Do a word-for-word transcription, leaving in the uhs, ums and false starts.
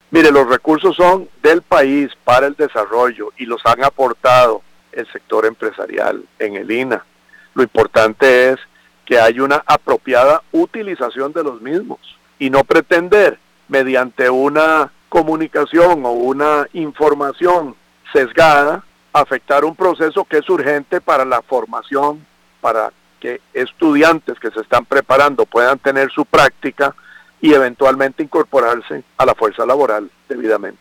Mire, los recursos son del país para el desarrollo y los han aportado el sector empresarial en el I N A. Lo importante es que haya una apropiada utilización de los mismos y no pretender mediante una comunicación o una información sesgada afectar un proceso que es urgente para la formación, para que estudiantes que se están preparando puedan tener su práctica y eventualmente incorporarse a la fuerza laboral debidamente.